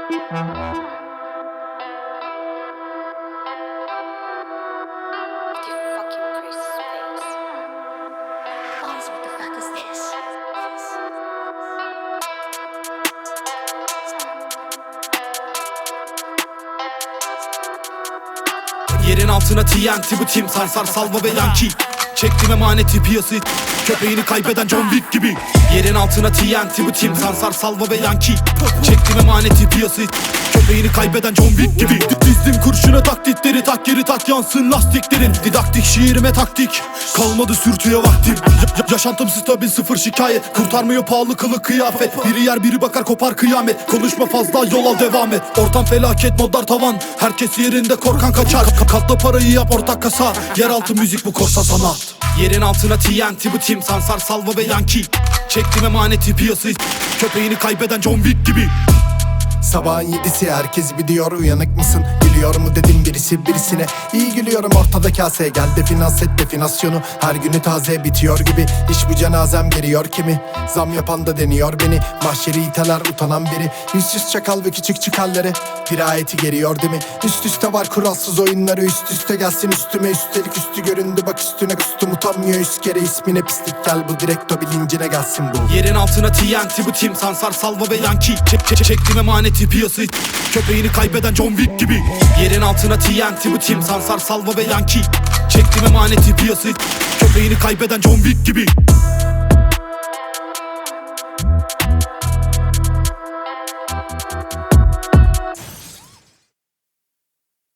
Yerin altına TNT bu tim, Sansar, Salvo ve Yankee. Çektim emaneti piyasayı, köpeğini kaybeden John Wick gibi. Yerin altına TNT bu tim, Sansar, Salvo ve Yankee. Çektim emaneti piyasayı, köpeğini kaybeden John Wick gibi. Dizdim kurşuna taklitleri, tak geri tak yansın lastiklerin. Didaktik şiirime taktik, kalmadı sürtüye vaktim. Yaşantım stabil, sıfır şikayet. Kurtarmıyor pahalı kılık kıyafet. Biri yer biri bakar kopar kıyamet. Konuşma fazla yol al devam et. Ortam felaket modlar tavan, herkes yerinde korkan kaçar. Katla parayı yap ortak kasa, yeraltı müzik bu korsa sanat. Yerin altına TNT bu tim, Sansar, Salvo ve Yankee. Çektim emaneti piyasayı, köpeğini kaybeden John Wick gibi. Sabahın 7'si herkes biliyor, uyanık mısın? Gülüyor mu dedim birisi birisine. İyi gülüyorum, ortada kase geldi finans et definasyonu. Her günü taze bitiyor gibi, iş bu cenazem geliyor kimi. Zam yapan da deniyor beni, mahşeri iteler utanan biri. Yüzsüz çakal ve küçük çıkarları dirayeti geliyor değil mi? Üst üste var kuralsız oyunları, üst üste gelsin üstüme. Üstelik üstü göründü bak üstüne kustum, utanmıyor üst kere ismine pislik. Gel bu direkto bilincine gelsin bu. Yerin altına TNT bu tim, Sansar, Salvo ve Yankee. Çektim emaneti piyasayı, köpeğini kaybeden John Wick gibi. Yerin altına TNT bu tim, Sansar, Salvo ve Yankee. Çektim emaneti piyasayı, köpeğini kaybeden John Wick gibi.